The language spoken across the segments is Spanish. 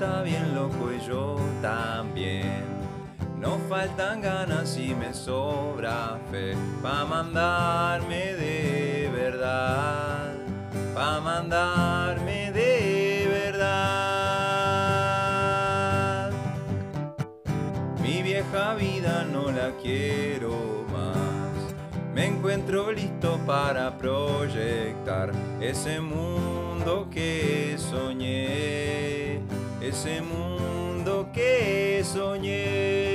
está bien loco y yo también. No faltan ganas y me sobra fe pa' mandarme de verdad, pa' mandarme de verdad. Mi vieja vida no la quiero más, me encuentro listo para proyectar ese mundo que soñé, ese mundo que soñé.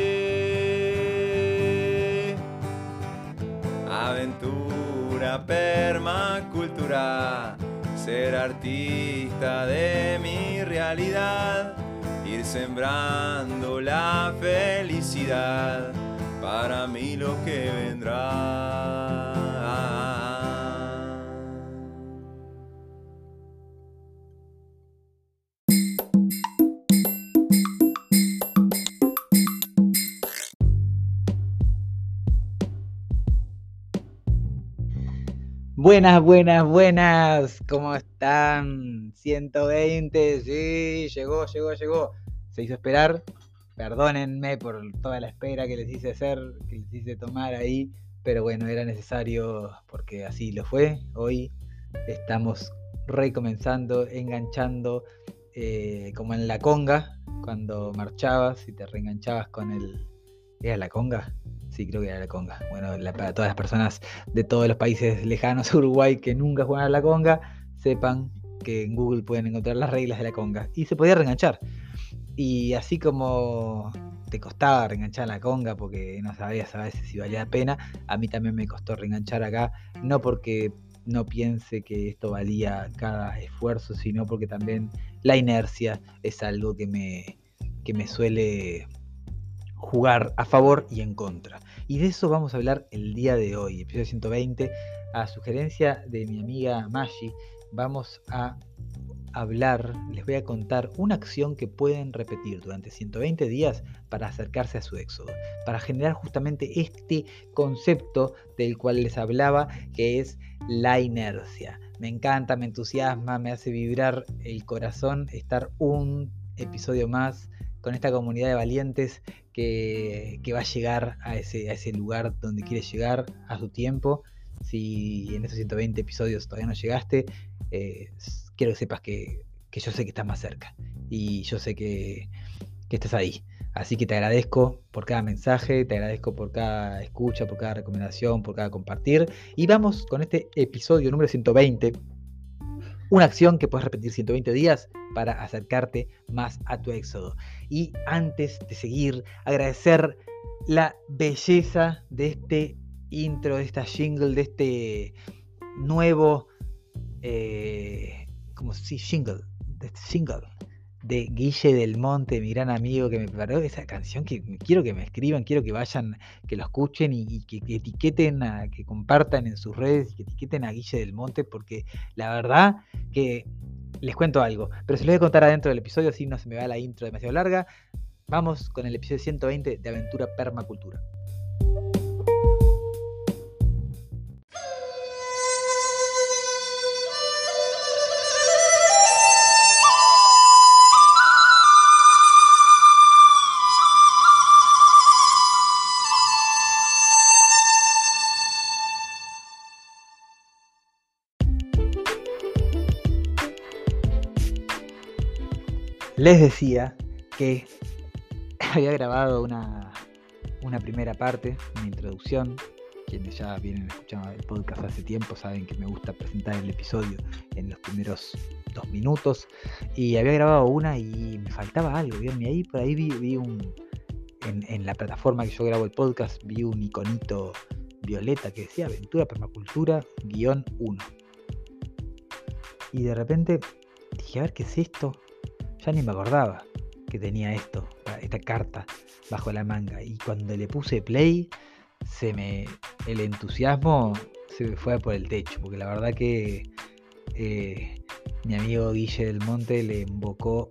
Aventura, permacultura, ser artista de mi realidad, ir sembrando la felicidad para mí lo que vendrá. Buenas, buenas, buenas, ¿cómo están? 120, sí, llegó. Se hizo esperar, perdónenme por toda la espera que les hice hacer, que les hice tomar ahí, pero bueno, era necesario porque así lo fue. Hoy estamos recomenzando, enganchando, como en la conga, cuando marchabas y te reenganchabas con el... ¿Era la conga? Sí, creo que era la conga. Bueno, para todas las personas de todos los países lejanos a Uruguay que nunca juegan a la conga, sepan que en Google pueden encontrar las reglas de la conga. Y se podía reenganchar. Y así como te costaba reenganchar a la conga porque no sabías a veces si valía la pena, a mí también me costó reenganchar acá. No porque no piense que esto valía cada esfuerzo, sino porque también la inercia es algo que me suele jugar a favor y en contra. Y de eso vamos a hablar el día de hoy, episodio 120. A sugerencia de mi amiga Maggi, vamos a hablar, les voy a contar una acción que pueden repetir durante 120 días para acercarse a su éxodo, para generar justamente este concepto del cual les hablaba, que es la inercia. Me encanta, me entusiasma, me hace vibrar el corazón estar un episodio más con esta comunidad de valientes que va a llegar a ese lugar donde quiere llegar a su tiempo. Si en esos 120 episodios todavía no llegaste, quiero que sepas que yo sé que estás más cerca y yo sé que estás ahí. Así que te agradezco por cada mensaje, te agradezco por cada escucha, por cada recomendación, por cada compartir. Y vamos con este episodio número 120. Una acción que puedes repetir 120 días para acercarte más a tu éxodo. Y antes de seguir, agradecer la belleza de este intro, de esta jingle, de este nuevo jingle de Guille del Monte, mi gran amigo, que me preparó esa canción, que quiero que me escriban, quiero que vayan, que lo escuchen y que etiqueten, que compartan en sus redes, y que etiqueten a Guille del Monte, porque la verdad que les cuento algo, pero se lo voy a contar adentro del episodio, así no se me va la intro demasiado larga. Vamos con el episodio 120 de Aventura Permacultura. Les decía que había grabado una primera parte, una introducción. Quienes ya vienen escuchando el podcast hace tiempo saben que me gusta presentar el episodio en los primeros 2 minutos. Y había grabado una y me faltaba algo, ¿vieron? Y ahí por ahí vi en la plataforma que yo grabo el podcast, vi un iconito violeta que decía Aventura Permacultura -1. Y de repente dije, a ver, ¿qué es esto? Ya ni me acordaba que tenía esta carta bajo la manga. Y cuando le puse play, el entusiasmo se me fue por el techo. Porque la verdad que mi amigo Guille del Monte le invocó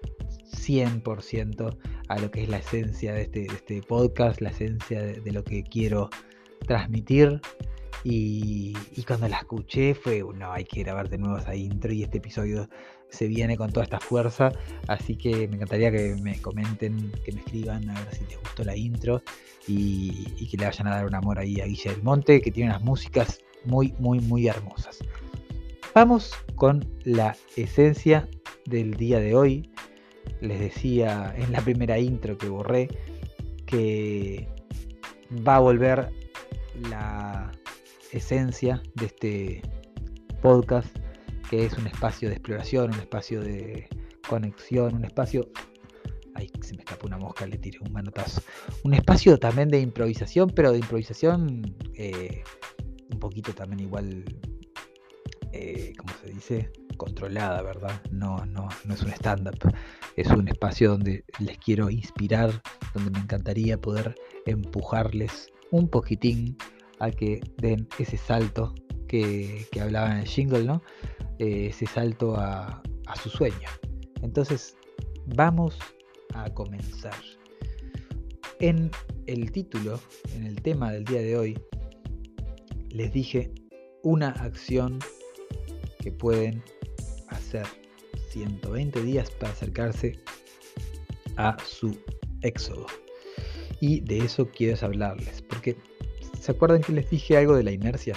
100% a lo que es la esencia de este podcast, la esencia de lo que quiero transmitir. Y cuando la escuché fue, no, hay que grabar de nuevo esa intro, y este episodio se viene con toda esta fuerza, así que me encantaría que me comenten, que me escriban a ver si les gustó la intro y que le vayan a dar un amor ahí a Guille del Monte, que tiene unas músicas muy, muy, muy hermosas. Vamos con la esencia del día de hoy. Les decía en la primera intro que borré que va a volver la esencia de este podcast, que es un espacio de exploración, un espacio de conexión, un espacio... Ay, se me escapó una mosca, le tiré un manotazo. Un espacio también de improvisación, pero de improvisación un poquito también igual, ¿cómo se dice? Controlada, ¿verdad? No es un stand-up. Es un espacio donde les quiero inspirar, donde me encantaría poder empujarles un poquitín a que den ese salto que hablaba en el jingle, ¿no? Ese salto a su sueño. Entonces, vamos a comenzar. En el título, en el tema del día de hoy, les dije una acción que pueden hacer 120 días para acercarse a su éxodo. Y de eso quiero hablarles, porque ¿se acuerdan que les dije algo de la inercia?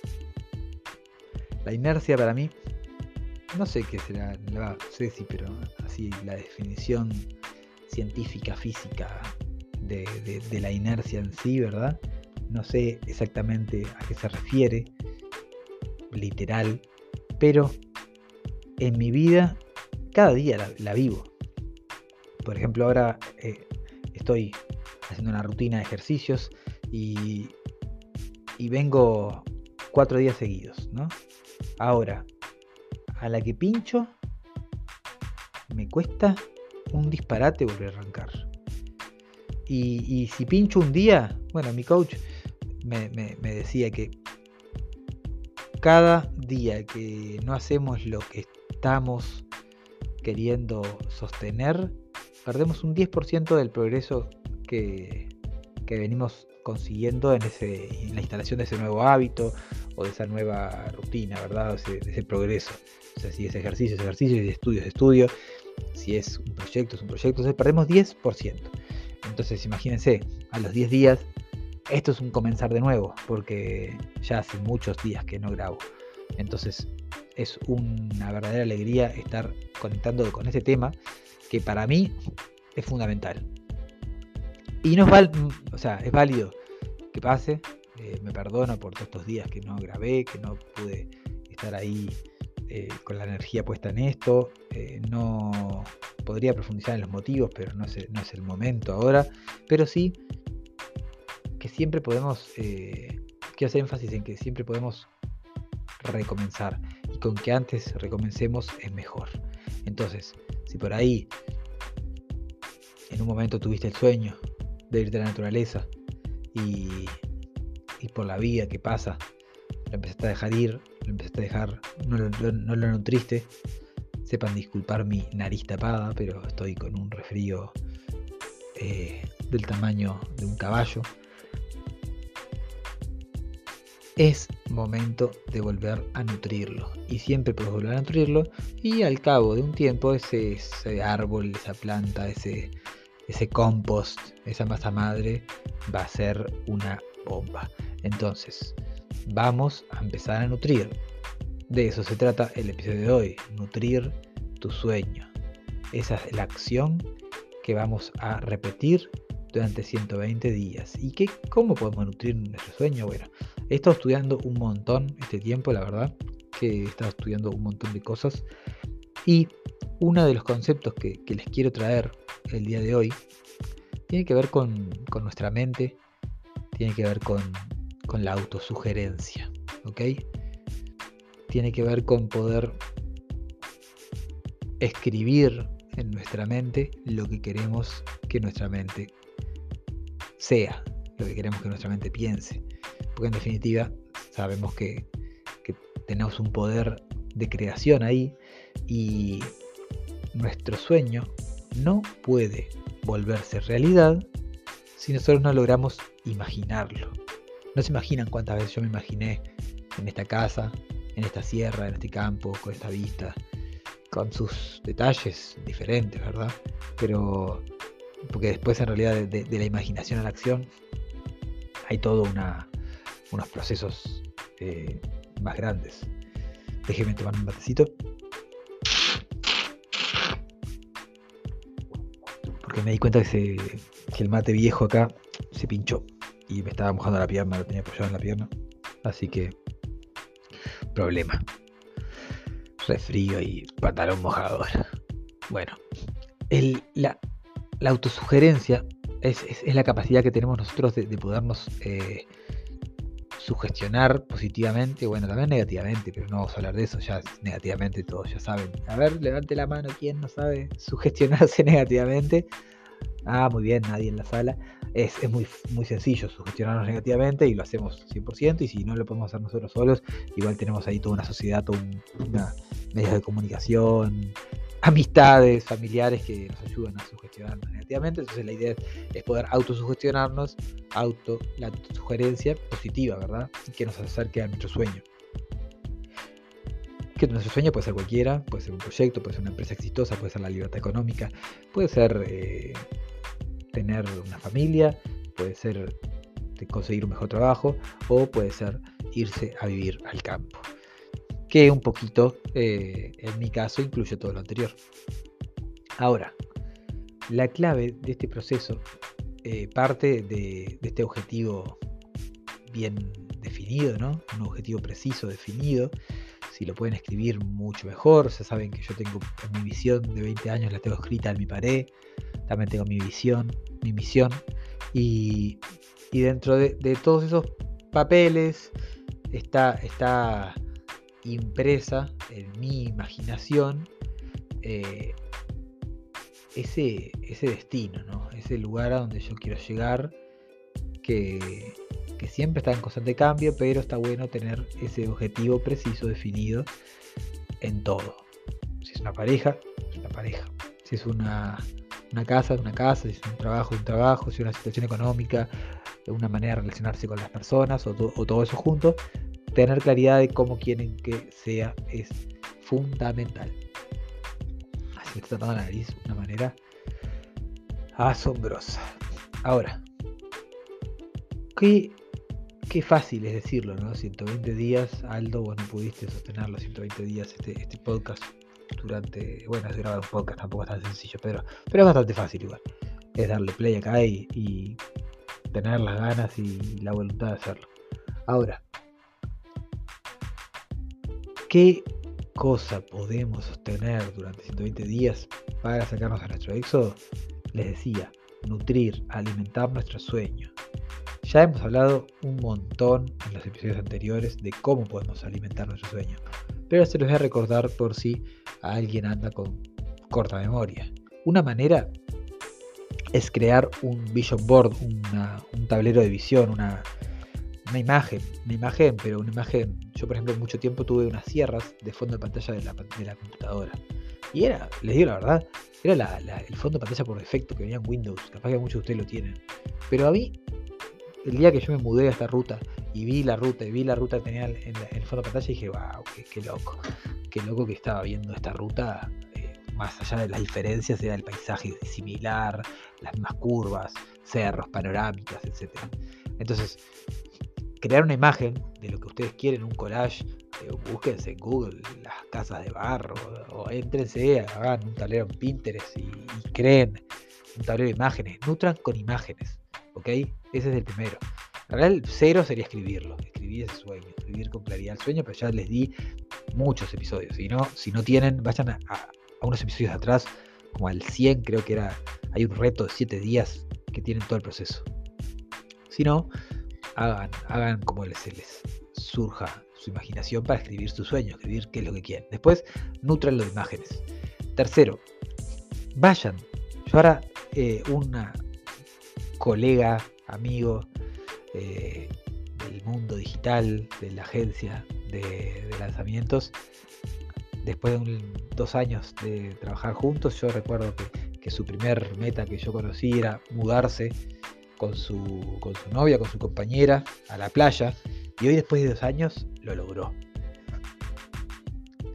La inercia para mí, no sé qué será, no sé si, pero así la definición científica, física de la inercia en sí, ¿verdad? No sé exactamente a qué se refiere, literal, pero en mi vida cada día la vivo. Por ejemplo, ahora estoy haciendo una rutina de ejercicios y vengo 4 días seguidos, ¿no? Ahora, a la que pincho, me cuesta un disparate volver a arrancar. Y si pincho un día, bueno, mi coach me decía que cada día que no hacemos lo que estamos queriendo sostener, perdemos un 10% del progreso que venimos consiguiendo en la instalación de ese nuevo hábito o de esa nueva rutina, ¿verdad? De ese progreso. O sea, si es ejercicio, es ejercicio, si es estudio, es estudio, si es un proyecto, es un proyecto. Entonces perdemos 10%. Entonces imagínense, a los 10 días, esto es un comenzar de nuevo, porque ya hace muchos días que no grabo. Entonces es una verdadera alegría estar conectando con este tema que para mí es fundamental. Y no es válido que pase. Me perdono por todos estos días que no grabé, que no pude estar ahí con la energía puesta en esto. No podría profundizar en los motivos, pero no es el momento ahora. Pero sí que siempre podemos, quiero hacer énfasis en que siempre podemos recomenzar, y con que antes recomencemos es mejor. Entonces, si por ahí en un momento tuviste el sueño de irte a la naturaleza y por la vida que pasa lo empezaste a dejar ir, lo empezaste a dejar, no lo nutriste, sepan disculpar mi nariz tapada, pero estoy con un resfrío del tamaño de un caballo. Es momento de volver a nutrirlo, y siempre puedes volver a nutrirlo, y al cabo de un tiempo ese árbol, esa planta, ese compost, esa masa madre va a ser una bomba. Entonces vamos a empezar a nutrir. De eso se trata el episodio de hoy, nutrir tu sueño. Esa es la acción que vamos a repetir durante 120 días. ¿Y cómo podemos nutrir nuestro sueño? Bueno, he estado estudiando un montón este tiempo, la verdad, que he estado estudiando un montón de cosas, y uno de los conceptos que les quiero traer el día de hoy tiene que ver con nuestra mente, tiene que ver con la autosugerencia, ¿ok? Tiene que ver con poder escribir en nuestra mente lo que queremos que nuestra mente sea, lo que queremos que nuestra mente piense, porque en definitiva sabemos que tenemos un poder de creación ahí, y nuestro sueño no puede volverse realidad si nosotros no logramos imaginarlo. No se imaginan cuántas veces yo me imaginé en esta casa, en esta sierra, en este campo, con esta vista, con sus detalles diferentes, ¿verdad? Pero porque después en realidad de la imaginación a la acción hay todo unos procesos más grandes. Déjeme tomar un matecito. Porque me di cuenta que el mate viejo acá se pinchó y me estaba mojando la pierna, lo tenía apoyado en la pierna. Así que, problema. Resfrío y pantalón mojado. Bueno, la autosugerencia es la capacidad que tenemos nosotros de podernos sugestionar positivamente, bueno, también negativamente, pero no vamos a hablar de eso, ya negativamente todos ya saben. A ver, levante la mano, ¿quién no sabe sugestionarse negativamente? Ah, muy bien, nadie en la sala. Es muy, muy sencillo sugestionarnos negativamente y lo hacemos 100%, y si no lo podemos hacer nosotros solos, igual tenemos ahí toda una sociedad, una medios de comunicación, amistades, familiares que nos ayudan a sugestionarnos negativamente. Entonces la idea es poder autosugestionarnos, la autosugerencia positiva, ¿verdad? Que nos acerque a nuestro sueño. Que nuestro sueño puede ser cualquiera, puede ser un proyecto, puede ser una empresa exitosa, puede ser la libertad económica, puede ser tener una familia, puede ser conseguir un mejor trabajo, o puede ser irse a vivir al campo. Que un poquito, en mi caso, incluye todo lo anterior. Ahora, la clave de este proceso parte de este objetivo bien definido, ¿no? Un objetivo preciso, definido. Si lo pueden escribir, mucho mejor. Ya saben que yo tengo mi visión de 20 años, la tengo escrita en mi pared. También tengo mi visión, mi misión. Y dentro de todos esos papeles está impresa en mi imaginación ese destino, ¿no? Ese lugar a donde yo quiero llegar, que siempre está en constante cambio, pero está bueno tener ese objetivo preciso, definido en todo. Si es una pareja, es una pareja. Si es una casa, es una casa. Si es un trabajo, es un trabajo. Si es una situación económica, una manera de relacionarse con las personas, o todo eso junto. Tener claridad de cómo quieren que sea es fundamental. Así me está tratando la nariz de una manera asombrosa. Ahora, qué fácil es decirlo, ¿no? 120 días, Aldo, vos no pudiste sostener los 120 días este podcast durante... Bueno, es grabar un podcast, tampoco es tan sencillo, pero es bastante fácil igual. Es darle play acá y tener las ganas y la voluntad de hacerlo. Ahora, ¿qué cosa podemos sostener durante 120 días para sacarnos a nuestro éxodo? Les decía, nutrir, alimentar nuestro sueño. Ya hemos hablado un montón en los episodios anteriores de cómo podemos alimentar nuestro sueño, pero se los voy a recordar por si alguien anda con corta memoria. Una manera es crear un vision board, un tablero de visión, una imagen, pero una imagen. Yo, por ejemplo, mucho tiempo tuve unas sierras de fondo de pantalla de la computadora. Y era, les digo la verdad, era el fondo de pantalla por defecto que venía en Windows. Capaz que muchos de ustedes lo tienen. Pero a mí, el día que yo me mudé a esta ruta y vi la ruta que tenía en el fondo de pantalla, dije, wow, qué loco. Qué loco que estaba viendo esta ruta. Más allá de las diferencias, era el paisaje similar, las mismas curvas, cerros, panorámicas, etc. Entonces, crear una imagen de lo que ustedes quieren, un collage, búsquense en Google las casas de barro, o éntrense, hagan un tablero en Pinterest y creen un tablero de imágenes, nutran con imágenes, ¿ok? Ese es el primero. En realidad el cero sería escribir ese sueño, escribir con claridad el sueño, pero ya les di muchos episodios. Si no tienen, vayan a unos episodios atrás, como al 100 creo que hay un reto de 7 días que tienen todo el proceso. Si no, hagan como les surja su imaginación para escribir su sueño, escribir qué es lo que quieren. Después, nutranlo de imágenes. Tercero, vayan. Yo ahora, una colega, amigo del mundo digital, de la agencia de lanzamientos, después de 2 años de trabajar juntos, yo recuerdo que su primer meta que yo conocí era mudarse con su novia, con su compañera, a la playa, y hoy después de 2 años lo logró.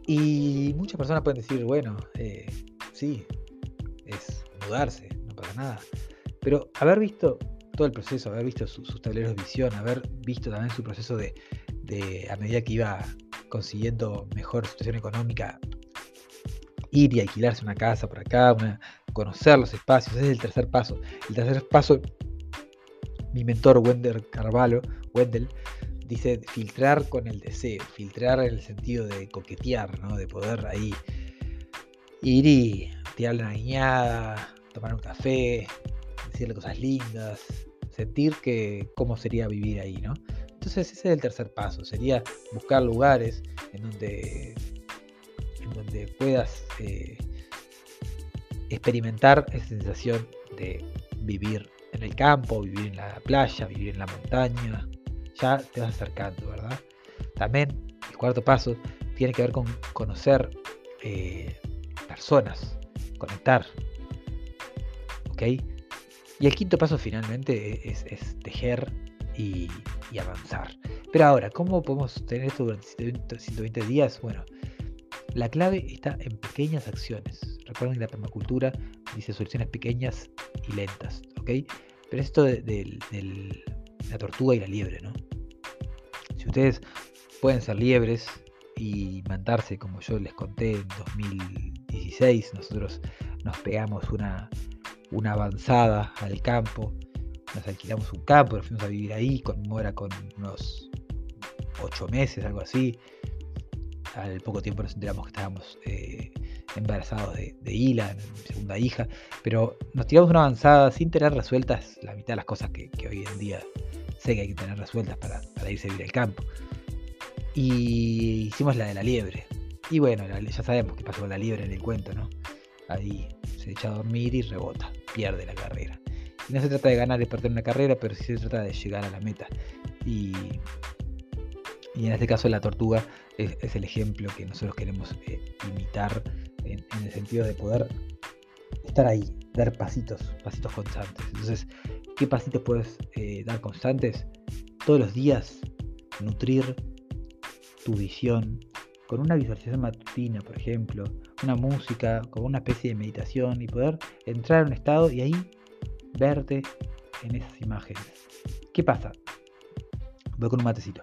Y muchas personas pueden decir, bueno, sí, es mudarse, no pasa nada. Pero haber visto todo el proceso, haber visto sus tableros de visión, haber visto también su proceso de a medida que iba consiguiendo mejor situación económica, ir y alquilarse una casa por acá, conocer los espacios, ese es el tercer paso. El tercer paso, mi mentor Wendell Carvalho, dice filtrar con el deseo, filtrar en el sentido de coquetear, ¿no? De poder ahí ir y tirarle una guiñada, tomar un café, decirle cosas lindas, sentir que cómo sería vivir ahí, ¿no? Entonces ese es el tercer paso, sería buscar lugares en donde puedas experimentar esa sensación de vivir en el campo, vivir en la playa, vivir en la montaña. Ya te vas acercando, ¿verdad? También el cuarto paso tiene que ver con conocer personas, conectar, ¿ok? Y el quinto paso finalmente es tejer y avanzar. Pero ahora, ¿cómo podemos tener esto durante 120 días? Bueno, la clave está en pequeñas acciones. Recuerden que la permacultura dice soluciones pequeñas y lentas, ¿ok? Pero esto de la tortuga y la liebre, ¿no? Si ustedes pueden ser liebres y mandarse, como yo les conté en 2016, nosotros nos pegamos una avanzada al campo, nos alquilamos un campo, nos fuimos a vivir ahí con Mora con unos 8 meses, algo así. Al poco tiempo nos enteramos que estábamos embarazados de Hila, mi segunda hija, pero nos tiramos una avanzada sin tener resueltas la mitad de las cosas que hoy en día sé que hay que tener resueltas para irse a vivir al campo. Y hicimos la de la liebre. Y bueno, ya sabemos qué pasó con la liebre en el cuento, ¿no? Ahí se echa a dormir y rebota, pierde la carrera. Y no se trata de ganar y perder una carrera, pero sí se trata de llegar a la meta. Y en este caso la tortuga es el ejemplo que nosotros queremos imitar en el sentido de poder estar ahí, dar pasitos constantes. Entonces, ¿qué pasitos puedes dar constantes? Todos los días nutrir tu visión con una visualización matutina, por ejemplo, una música, con una especie de meditación y poder entrar en un estado y ahí verte en esas imágenes. ¿Qué pasa? Voy con un matecito.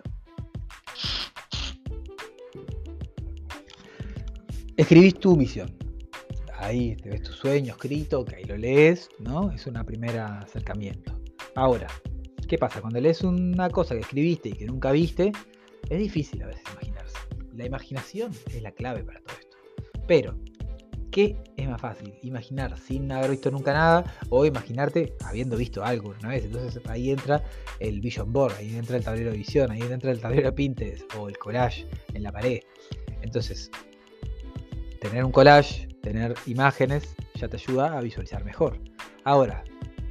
Escribís tu visión. Ahí te ves tu sueño escrito, que ahí lo lees, ¿no? Es un primer acercamiento. Ahora, ¿qué pasa? Cuando lees una cosa que escribiste y que nunca viste, es difícil a veces imaginarse. La imaginación es la clave para todo esto. Pero, ¿qué es más fácil? Imaginar sin haber visto nunca nada o imaginarte habiendo visto algo una vez. Entonces ahí entra el vision board, ahí entra el tablero de visión, ahí entra el tablero de Pinterest o el collage en la pared. Entonces, tener un collage, tener imágenes, ya te ayuda a visualizar mejor. Ahora,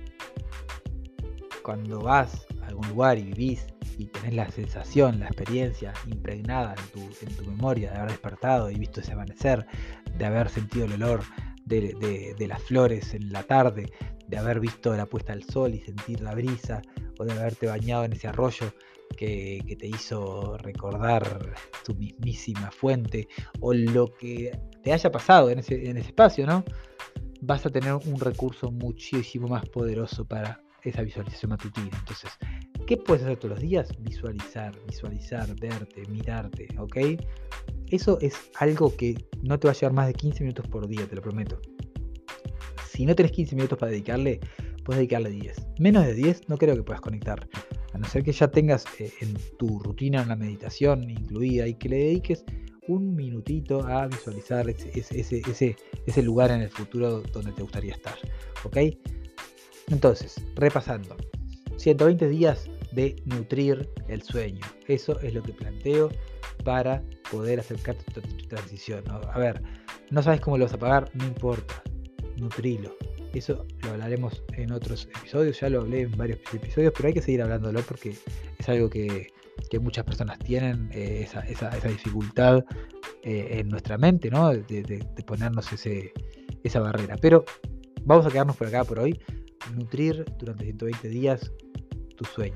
cuando vas a algún lugar y vivís y tenés la sensación, la experiencia impregnada en tu memoria de haber despertado y visto ese amanecer, de haber sentido el olor de las flores en la tarde, de haber visto la puesta del sol y sentir la brisa, o de haberte bañado en ese arroyo que te hizo recordar tu mismísima fuente, o lo que te haya pasado en ese espacio, ¿no? Vas a tener un recurso muchísimo más poderoso para esa visualización matutina. Entonces, ¿qué puedes hacer todos los días? Visualizar, verte, mirarte, ¿ok? Eso es algo que no te va a llevar más de 15 minutos por día, te lo prometo. Si no tenés 15 minutos para dedicarle, puedes dedicarle 10. Menos de 10 no creo que puedas conectar. A no ser que ya tengas en tu rutina una meditación incluida y que le dediques un minutito a visualizar ese lugar en el futuro donde te gustaría estar, ¿ok? Entonces, repasando, 120 días de nutrir el sueño. Eso es lo que planteo para poder acercarte a tu transición, ¿no? A ver, no sabes cómo lo vas a pagar, no importa, nutrilo. Eso lo hablaremos en otros episodios, ya lo hablé en varios episodios, pero hay que seguir hablándolo porque es algo que muchas personas tienen, esa dificultad en nuestra mente, ¿no? De ponernos esa barrera. Pero vamos a quedarnos por acá por hoy. Nutrir durante 120 días tu sueño,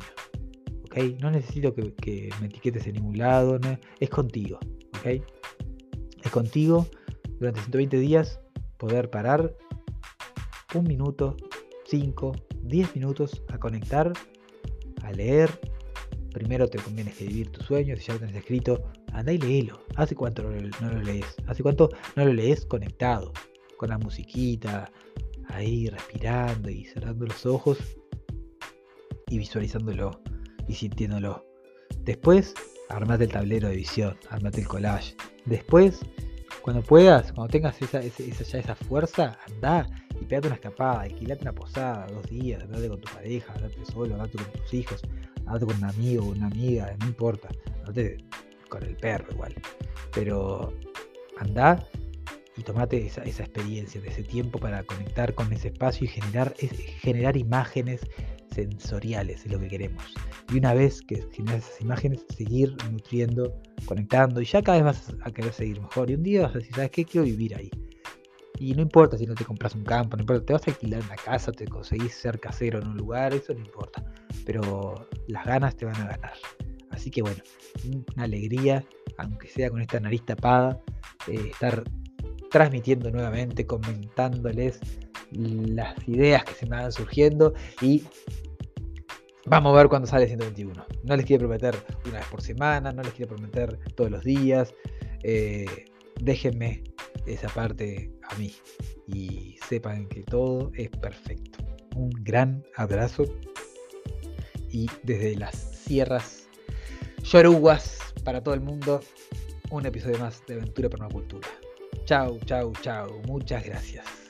¿ok? No necesito que me etiquetes en ningún lado, ¿no? Es contigo, ¿ok? es contigo durante 120 días poder parar 1 minuto, 5, 10 minutos a conectar, a leer. Primero te conviene escribir tus sueños, si ya lo tenés escrito, anda y léelo. ¿Hace cuánto no lo lees? ¿Hace cuánto no lo lees conectado? Con la musiquita, ahí respirando y cerrando los ojos y visualizándolo y sintiéndolo. Después, armate el tablero de visión, armate el collage. Después, cuando puedas, cuando tengas esa fuerza, andá y pegate una escapada, alquilate una posada, 2 días, andate con tu pareja, andate solo, andate con tus hijos, andate con un amigo, una amiga, no importa, andate con el perro igual. Pero andá y tomate esa experiencia de ese tiempo para conectar con ese espacio y generar imágenes sensoriales, es lo que queremos. Y una vez que generas esas imágenes, seguir nutriendo, conectando, y ya cada vez vas a querer seguir mejor. Y un día vas a decir, ¿sabes qué? Quiero vivir ahí. Y no importa si no te compras un campo, no importa, te vas a alquilar una casa, te conseguís ser casero en un lugar, eso no importa. Pero las ganas te van a ganar. Así que bueno, una alegría, aunque sea con esta nariz tapada, estar transmitiendo nuevamente, comentándoles las ideas que se me van surgiendo y vamos a ver cuándo sale 121. No les quiero prometer una vez por semana, no les quiero prometer todos los días. Déjenme esa parte a mí y sepan que todo es perfecto. Un gran abrazo y desde las sierras yoruguas para todo el mundo, un episodio más de Aventura Permacultura. Chau, chau, chau. Muchas gracias.